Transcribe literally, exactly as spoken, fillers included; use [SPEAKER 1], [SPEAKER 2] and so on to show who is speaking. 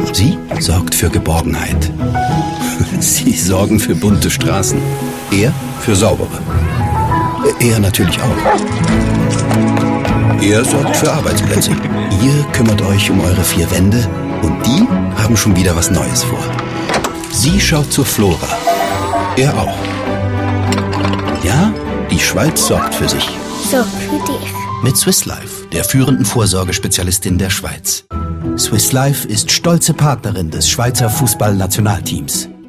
[SPEAKER 1] Sie sorgt für Geborgenheit. Sie sorgen für bunte Straßen. Er für saubere. Er natürlich auch. Er sorgt für Arbeitsplätze. Ihr kümmert euch um eure vier Wände und die haben schon wieder was Neues vor. Sie schaut zur Flora. Er auch. Ja, die Schwalz sorgt für sich.
[SPEAKER 2] So für dich.
[SPEAKER 1] Mit Swiss Life, der führenden Vorsorgespezialistin der Schweiz. Swiss Life ist stolze Partnerin des Schweizer Fußballnationalteams.